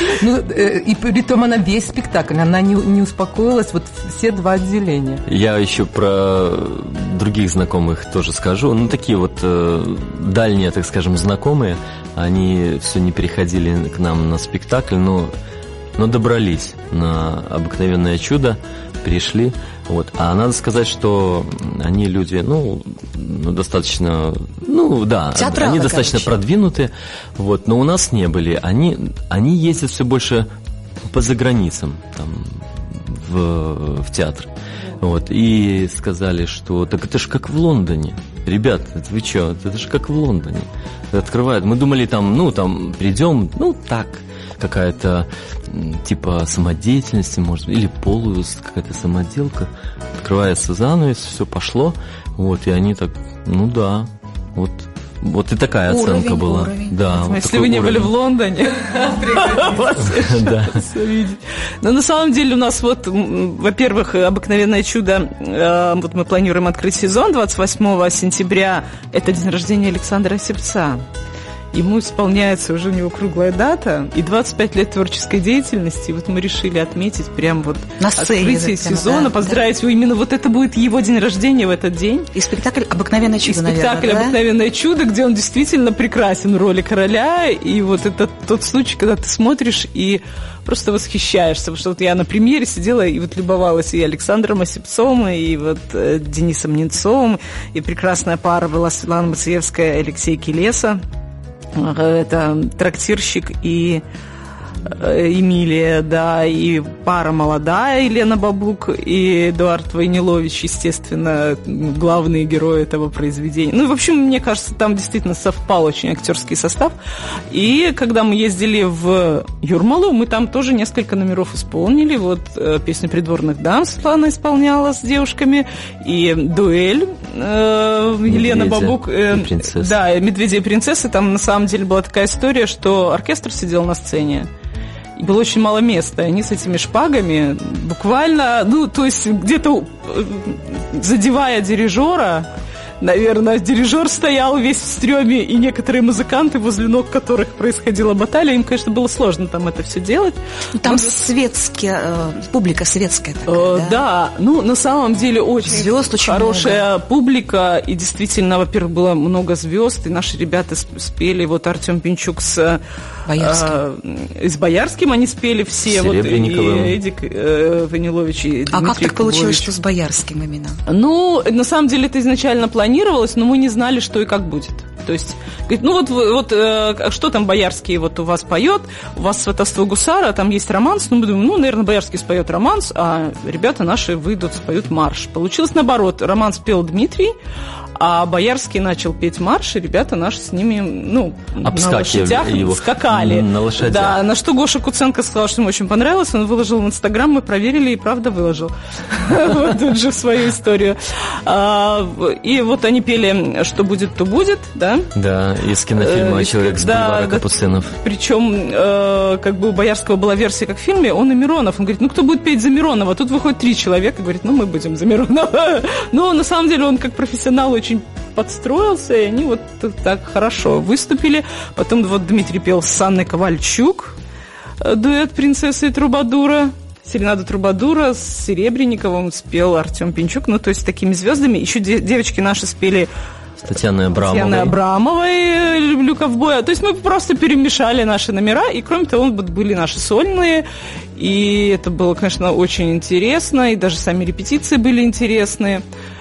И притом она весь спектакль, она не успокоилась, вот все два отделения. Я еще про других знакомых тоже скажу. Такие вот дальние, так скажем, знакомые, они все не переходили к нам на спектакль, но но добрались на «Обыкновенное чудо», пришли. Вот. А надо сказать, что они люди, достаточно, театралы, они достаточно продвинутые, вот, но у нас не были. Они ездят все больше по заграницам, там, в театр. Вот, и сказали, что так это же как в Лондоне. Ребят, это вы что, это же как в Лондоне. Открывают. Мы думали, там придем, так, какая-то типа самодеятельности, может, или какая-то самоделка. Открывается занавес, все пошло. Вот, и они так, вот и такая оценка была. Уровень. Да, вот если вы не были в Лондоне, но на самом деле у нас во-первых, «Обыкновенное чудо», вот мы планируем открыть сезон 28 сентября, это день рождения Александра Осипца. Ему исполняется уже, у него круглая дата, и 25 лет творческой деятельности. И вот мы решили отметить прям на сцене открытие сезона, поздравить его. Именно вот это будет его день рождения в этот день. И спектакль «Обыкновенное чудо», наверное, спектакль «Обыкновенное чудо», где он действительно прекрасен в роли короля. И вот это тот случай, когда ты смотришь и просто восхищаешься. Потому что вот я на премьере сидела и вот любовалась и Александром Осипцом, и вот Денисом Ненцовым. И прекрасная пара была Светлана Мациевская и Алексей Келеса. Это трактирщик и Эмилия, да, и пара молодая, Елена Бабук и Эдуард Войнилович, естественно, главные герои этого произведения. В общем, мне кажется, там действительно совпал очень актерский состав. И когда мы ездили в Юрмалу, мы там тоже несколько номеров исполнили. Вот песню «Придворных дам» Светлана исполняла с девушками, и «Дуэль» Елена Бабук. Да, «Медведя и принцессы». Там на самом деле была такая история, что оркестр сидел на сцене, и было очень мало места. Они с этими шпагами буквально, то есть где-то задевая дирижера, наверное, дирижер стоял весь в стреме, и некоторые музыканты, возле ног которых происходила баталия, им, конечно, было сложно там это все делать. Там публика светская такая, да? Да, на самом деле очень звезд очень хорошая много. Публика, и действительно, во-первых, было много звезд, и наши ребята спели, вот Артем Пинчук с Боярским они спели все, вот, и Эдик Войнилович, и Дмитрий как так получилось, Кубович. что с Боярским именно? На самом деле это изначально планировалось, но мы не знали, что и как будет. То есть, говорит, что там Боярский вот у вас поет, у вас «Сватовство гусара», там есть романс, мы думаем, наверное, Боярский споет романс, а ребята наши выйдут, споют марш. Получилось наоборот, романс пел Дмитрий, а Боярский начал петь марш, и ребята наши с ними, на лошадях скакали. На лошадях. Да, на что Гоша Куценко сказал, что ему очень понравилось, он выложил в Инстаграм, мы проверили, и правда выложил. Вот тут же свою историю. И вот они пели «Что будет, то будет», да? Да, из кинофильма «Человек с бульвара Капуцинов». Причем, у Боярского была версия как в фильме, он и Миронов. Он говорит, кто будет петь за Миронова? Тут выходит 3 человека, говорит, мы будем за Миронова. Но на самом деле он как профессионал очень подстроился, и они вот так хорошо выступили. Потом вот Дмитрий пел с Анной Ковальчук дуэт «Принцесса и Трубадура». Серенаду Трубадура с Серебренниковым спел Артем Пинчук. То есть с такими звездами. Еще девочки наши спели Татьяной Абрамовой «Люблю ковбоя». То есть мы просто перемешали наши номера, и кроме того, были наши сольные, и это было, конечно, очень интересно, и даже сами репетиции были интересные.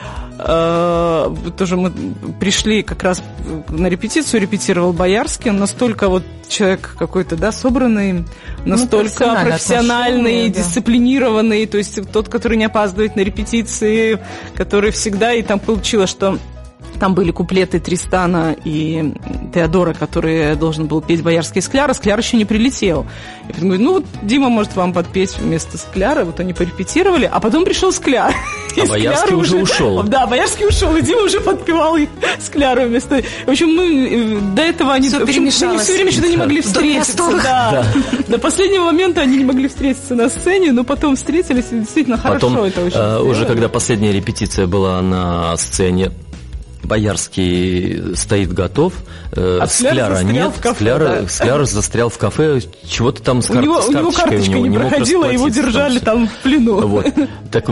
Тоже мы пришли как раз на репетицию, репетировал Боярский, он настолько вот человек какой-то, собранный, настолько профессиональный, дисциплинированный, то есть тот, который не опаздывает на репетиции, который всегда, и там получилось, что там были куплеты Тристана и Теодора, которые должен был петь Боярский и Скляр, Скляр еще не прилетел. И потом говорит, Дима может вам подпеть вместо Скляра. Вот они порепетировали, а потом пришел Скляр. А Боярский уже ушел. Да, Боярский ушел, и Дима уже подпевал Скляру вместо... В общем, мы до этого они все время что-то не могли встретиться. Да. До последнего момента они не могли встретиться на сцене, но потом встретились, и действительно хорошо это очень. Уже когда последняя репетиция была на сцене, Боярский стоит готов, Скляра нет, Скляр застрял в кафе, чего-то там с карточкой карточка не проходила, его держали там в плену. Вот. Так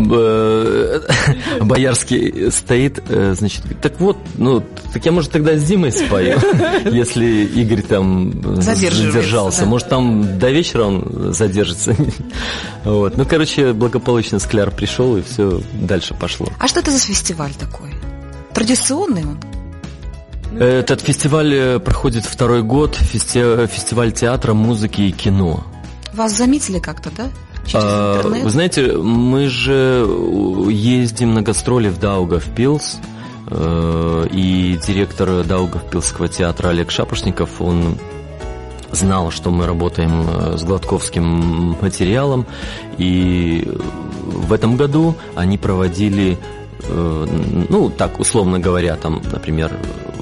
Боярский стоит, значит, так вот, ну, так я, может, тогда с Димой спою, если Игорь там задержался. Да. Может, там до вечера он задержится. Вот. Ну, короче, благополучно Скляр пришел, и все дальше пошло. А что это за фестиваль такой? Традиционный он? Этот фестиваль проходит второй год, фестиваль театра, музыки и кино. Вас заметили как-то, да? Через интернет? Вы знаете, мы же ездим на гастроли в Даугавпилс, и директор Даугавпилсского театра Олег Шапошников, он знал, что мы работаем с гладковским материалом, и в этом году они проводили, ну, так, условно говоря, там, например,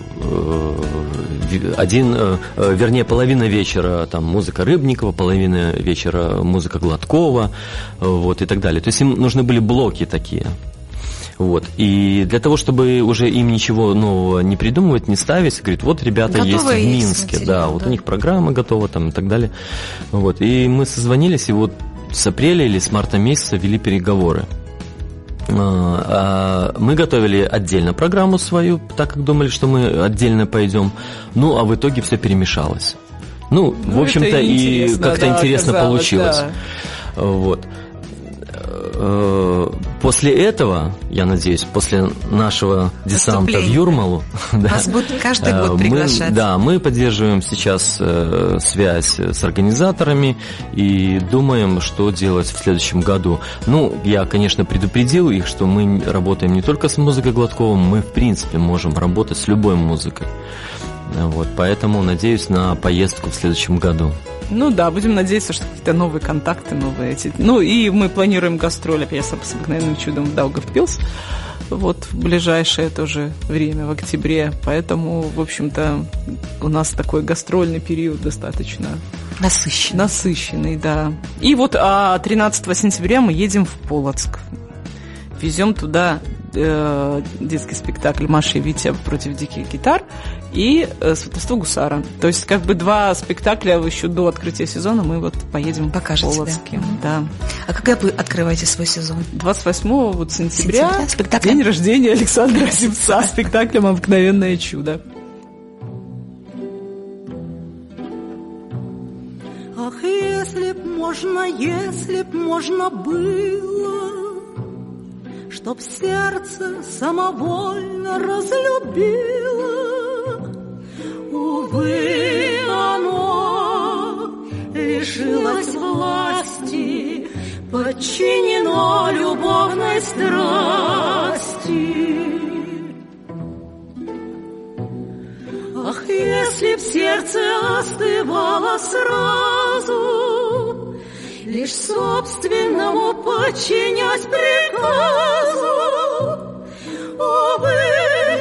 половина вечера там музыка Рыбникова, половина вечера музыка Гладкова, вот, и так далее. То есть им нужны были блоки такие. Вот. И для того, чтобы уже им ничего нового не придумывать, не ставить, говорит, вот ребята есть в Минске, материал, вот у них программа готова там, и так далее. Вот. И мы созвонились, и вот с апреля или с марта месяца вели переговоры. Мы готовили отдельно программу свою, так как думали, что мы отдельно пойдем. Ну, а в итоге все перемешалось. Ну, в общем-то, и как-то интересно получилось. Да. Вот. После этого, я надеюсь, после нашего десанта в Юрмалу, вас будут каждый год приглашать. Мы поддерживаем сейчас связь с организаторами и думаем, что делать в следующем году. Ну, я, конечно, предупредил их, что мы работаем не только с музыкой Гладкова, мы, в принципе, можем работать с любой музыкой. Вот, поэтому надеюсь на поездку в следующем году. Ну да, будем надеяться, что какие-то новые контакты, новые эти. Ну и мы планируем гастроль опять с обыкновенным чудом в Даугавпилс. Вот в ближайшее тоже время, в октябре. Поэтому, в общем-то, у нас такой гастрольный период достаточно насыщенный, да. И вот 13 сентября мы едем в Полоцк. Везем туда детский спектакль «Маша и Витя против диких гитар» и «Сватовство гусара». То есть как бы два спектакля еще до открытия сезона мы вот поедем в Полоцке. Да. А когда вы открываете свой сезон? 28 сентября день рождения Александра Осипца, спектаклем «Обыкновенное чудо». Ах, если б можно было, чтоб сердце самовольно разлюбило, увы, оно лишилось власти, подчинено любовной страсти. Ах, если б сердце остывало сразу, лишь собственному подчинясь приказу, увы,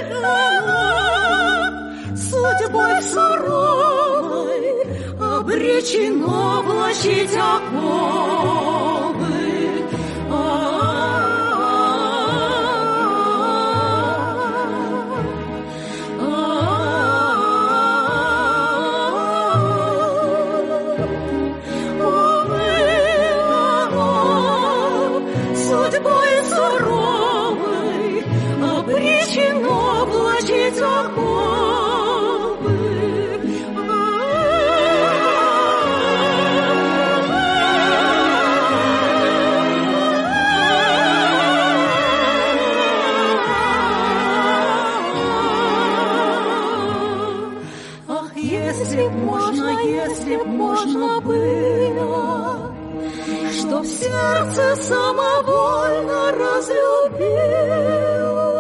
она судьбой суровой обречено влачить оковы. Если б можно было, что в сердце самовольно разлюбило.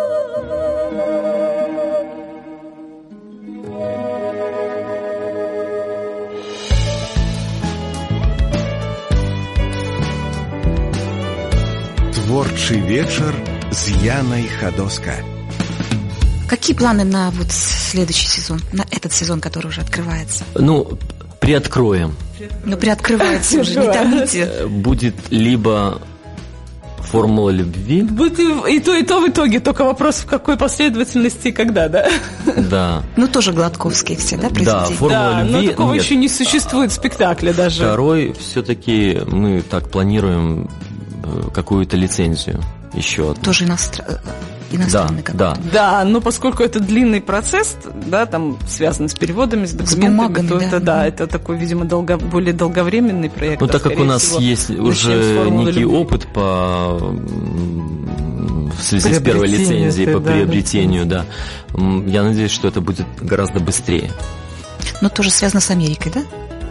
Творчий вечер с Яной Ходоска. Какие планы на вот следующий сезон, на этот сезон, который уже открывается? Ну, приоткроем. Ну, приоткрывается уже, не тоните. Будет либо Формула любви? Будет и то в итоге, только вопрос, в какой последовательности и когда, да? Да. Ну, тоже гладковские все, да, произведения? Да, формула любви. Но такого еще не существует в спектакле даже. Второй, все-таки мы так планируем какую-то лицензию еще. Тоже иностранный какой-то. Да. Да, но поскольку это длинный процесс, да, там связанный с переводами, с документами, бумагами, то да. это такой, видимо, более долговременный проект. Ну, так как у нас есть уже некий опыт в связи с первой лицензией по приобретению, да, я надеюсь, что это будет гораздо быстрее. Но тоже связано с Америкой, да?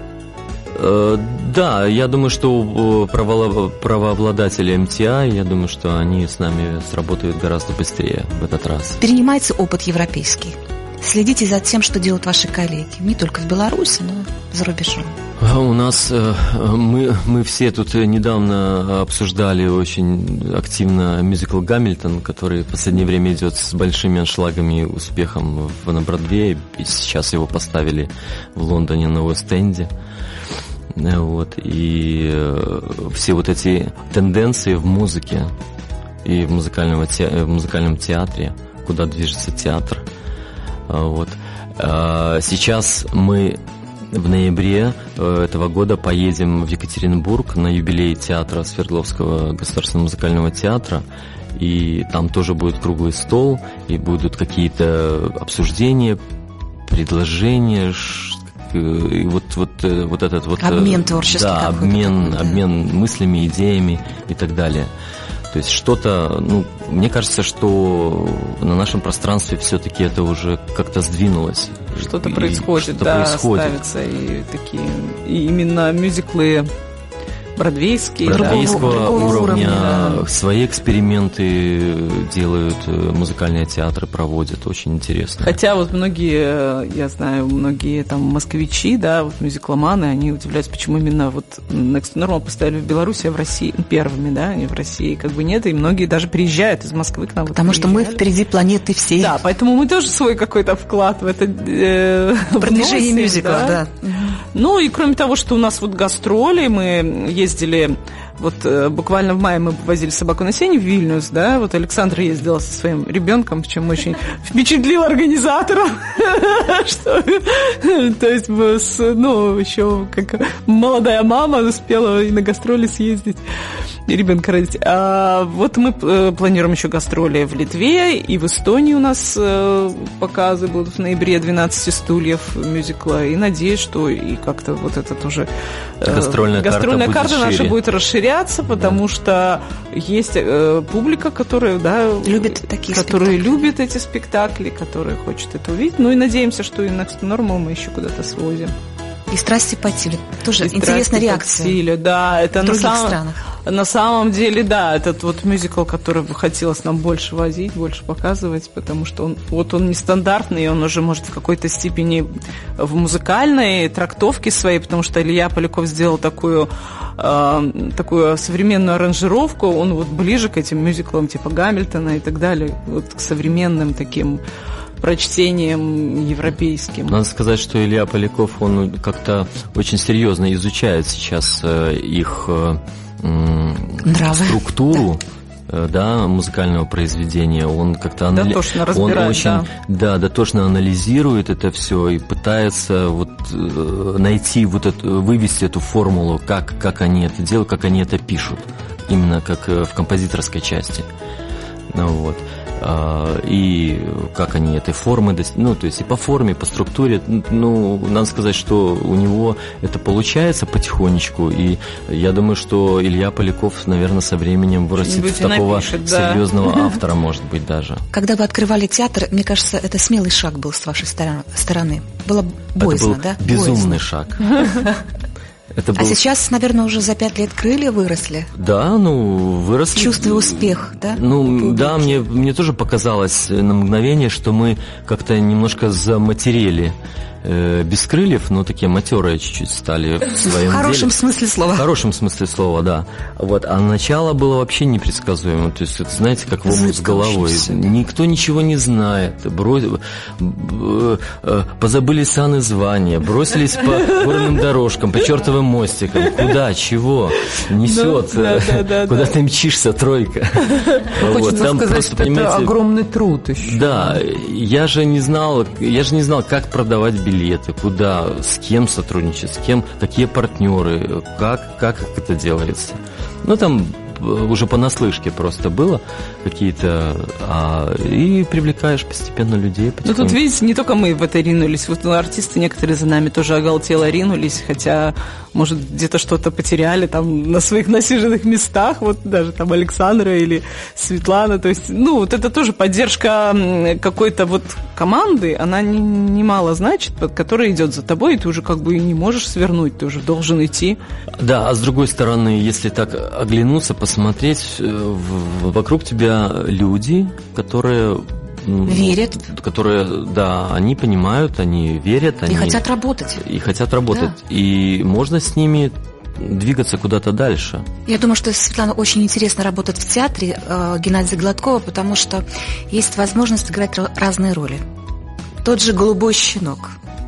Да, я думаю, что правообладатели МТА, я думаю, что они с нами сработают гораздо быстрее в этот раз. Перенимается опыт европейский. Следите за тем, что делают ваши коллеги. Не только в Беларуси, но и за рубежом. У нас, мы все тут недавно обсуждали очень активно мюзикл «Гамильтон», который в последнее время идет с большими аншлагами и успехом на Бродвее. И сейчас его поставили в Лондоне на Уэст-Энде. Вот, и все вот эти тенденции в музыке и в музыкальном театре, куда движется театр. Вот. Сейчас мы в ноябре этого года поедем в Екатеринбург на юбилей театра Свердловского государственного музыкального театра. И там тоже будет круглый стол, и будут какие-то обсуждения, предложения, и вот этот вот обмен творческим, да, обмен мыслями, идеями и так далее. То есть что-то, мне кажется, что на нашем пространстве все-таки это уже как-то сдвинулось. Что-то происходит, ставятся и такие, и именно мюзиклы бродвейского уровня, да. Свои эксперименты делают, музыкальные театры проводят, очень интересно. Хотя вот многие, я знаю, многие там москвичи, да, вот мюзикломаны, они удивляются, почему именно вот Next Normal поставили в Беларуси, а в России первыми, да, они в России как бы нет, и многие даже приезжают из Москвы к нам. Потому что мы впереди планеты всей. Да, поэтому мы тоже свой какой-то вклад в это продвижение мюзикла, да. Ну и кроме того, что у нас вот гастроли, мы ездили, вот буквально в мае мы возили собаку на сене в Вильнюс, да, вот Александр ездила со своим ребенком, причем очень впечатлил организаторов, то есть, еще как молодая мама успела и на гастроли съездить, и ребенка родить. А вот мы планируем еще гастроли в Литве, и в Эстонии у нас показы будут в ноябре 12 стульев мюзикла, и надеюсь, что и как-то вот это тоже гастрольная карта наша будет расширяться, потому что есть публика, которая, да, любит эти спектакли, которая хочет это увидеть. Ну и надеемся, что и Next Normal мы еще куда-то свозим. И «Страсти по Тилю». Тоже интересная реакция. Тилю, да, это в других странах. На самом деле, да, этот вот мюзикл, который бы хотелось нам больше возить, больше показывать, потому что он нестандартный, он уже может в какой-то степени в музыкальной трактовке своей, потому что Илья Поляков сделал такую современную аранжировку, он вот ближе к этим мюзиклам типа Гамильтона и так далее, вот к современным таким прочтением европейским. Надо сказать, что Илья Поляков, он как-то очень серьезно изучает сейчас их структуру, да, музыкального произведения. Он как-то дотошно разбирает, дотошно анализирует это все и пытается найти вывести эту формулу, как они это делают, как они это пишут, именно как в композиторской части. Вот. И как они этой формы, то есть и по форме, по структуре, надо сказать, что у него это получается потихонечку, и я думаю, что Илья Поляков, наверное, со временем вырастет в такого серьезного автора, может быть, даже. Когда вы открывали театр, мне кажется, это смелый шаг был с вашей стороны. Было боязно, да? Безумный шаг. А сейчас, наверное, уже за 5 лет крылья выросли? Да, выросли. Чувствуя успех, да? Да, мне тоже показалось на мгновение, что мы как-то немножко заматерели без крыльев, но такие матерые чуть-чуть стали в своем деле. В хорошем смысле слова. В хорошем смысле слова, да. Вот. А начало было вообще непредсказуемо. То есть, это, знаете, как в омут с головой. Никто ничего не знает. Позабыли сан и звания, бросились по горным дорожкам, по чертовым мостикам. Куда, чего несет? Куда ты мчишься, тройка? Хочется сказать, что это огромный труд еще. Да, я же не знал, как продавать билеты, куда, с кем сотрудничать, с кем, какие партнеры, как это делается. Ну, там уже понаслышке просто было какие-то, и привлекаешь постепенно людей. Ну, тут, видите, не только мы в это ринулись, вот артисты некоторые за нами тоже оголтело ринулись, хотя, может, где-то что-то потеряли там на своих насиженных местах, вот даже там Александра или Светлана, то есть, ну, вот это тоже поддержка какой-то вот команды, она немало значит, которая идет за тобой, и ты уже как бы не можешь свернуть, ты уже должен идти. Да, а с другой стороны, если так оглянуться, посмотреть, вокруг тебя люди, которые верят. Которые, да, они понимают, они верят. И хотят работать. И хотят работать. Да. И можно с ними двигаться куда-то дальше. Я думаю, что, Светлана, очень интересно работать в театре Геннадия Гладкова, потому что есть возможность играть разные роли. Тот же «Голубой щенок».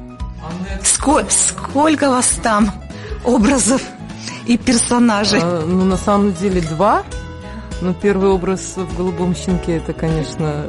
Сколько вас там образов и персонажей? Ну, на самом деле 2. Но первый образ в «Голубом щенке» это, конечно,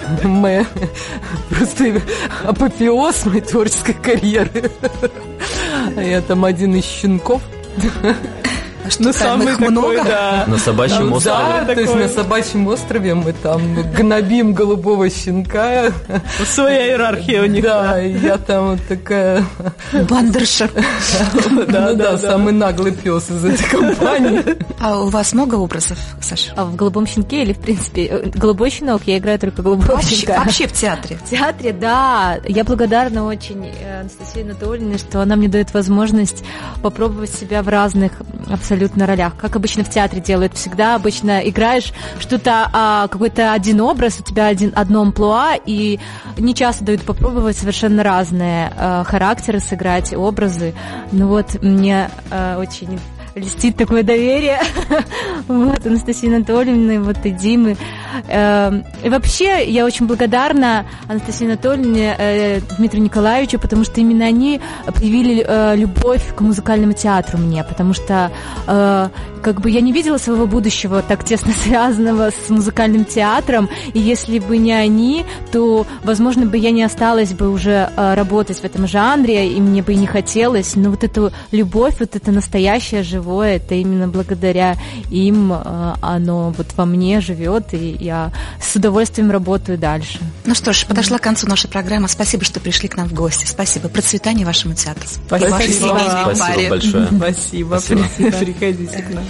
просто апофеоз моей творческой карьеры. Я там один из щенков. Ну, самых много. Да. На собачьем острове. Да, то есть на собачьем острове мы там гнобим голубого щенка. Своя иерархия у них. Да, я там вот такая... Бандерша. Да, самый наглый пес из этой компании. А у вас много образов, Саша? А в «Голубом щенке» или, в принципе, «Голубой щенок», я играю только голубого щенка. Вообще в театре? В театре, да. Я благодарна очень Анастасии Анатольевне, что она мне дает возможность попробовать себя в разных абсолютно ролях. Как обычно в театре делают всегда. Обычно играешь что-то, какой-то один образ, у тебя одно амплуа, и не часто дают попробовать совершенно разные характеры сыграть, образы. Ну вот, мне очень льстит такое доверие вот, Анастасии Анатольевны, вот и Димы. И вообще, я очень благодарна Анастасии Анатольевне, Дмитрию Николаевичу, потому что именно они привили любовь к музыкальному театру мне, потому что как бы я не видела своего будущего так тесно связанного с музыкальным театром, и если бы не они, то, возможно, бы я не осталась бы уже работать в этом жанре, и мне бы и не хотелось, но вот эту любовь, вот это настоящее, живое, это именно благодаря им оно вот во мне живет, и я с удовольствием работаю дальше. Ну что ж, подошла к концу наша программа. Спасибо, что пришли к нам в гости. Спасибо. Процветания вашему театру. Спасибо. Спасибо большое. Спасибо. Приходите к нам.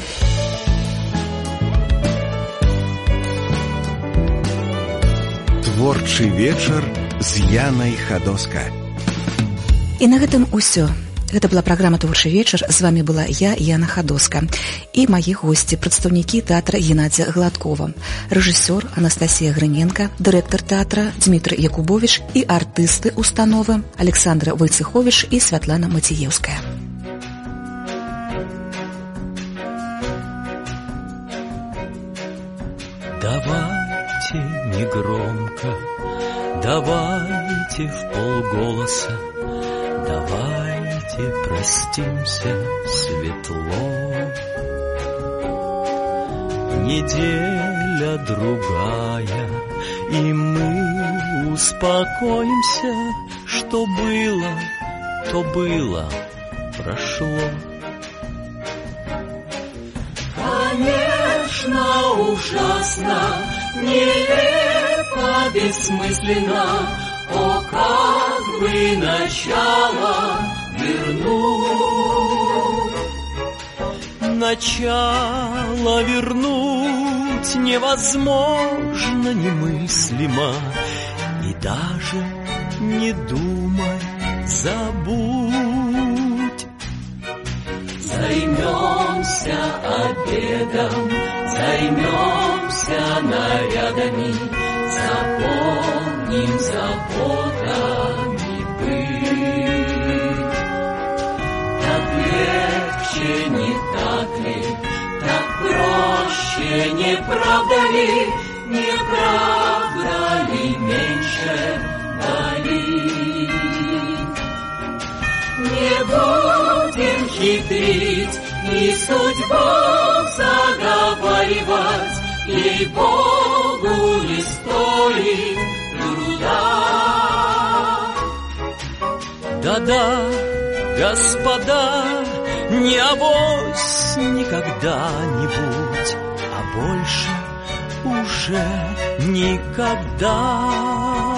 Творчий вечар з Янай Хадоска. І на гэтым усё. Гэта была праграма «Творчы вечар». З вами была я, Яна Хадоска. І мае госці, прадстаўнікі тэатра Геннадзя Гладкова, рэжысёр Анастасія Грыненко, дырэктар тэатра Дмітрый Якубович і артысты установы Александра Войцехович і Святлана Матіеўская. Давайте негромко, давайте вполголоса, давайте простимся светло. Неделя другая, и мы успокоимся, что было, то было, прошло. Конечно, ужасно, нелепо, бессмысленно, о, как бы начало вернуть. Начало вернуть невозможно, немыслимо, и даже не думай, забудь. Займемся обедом, займемся нарядами, запомним заботами быть. проще, не так ли? Так проще, не правда ли? Не правда ли меньше болит? Не будем хитрить и судьбу заговаривать, ей-богу, не стоит труда. Да-да, господа, не авось никогда-нибудь, а больше уже никогда.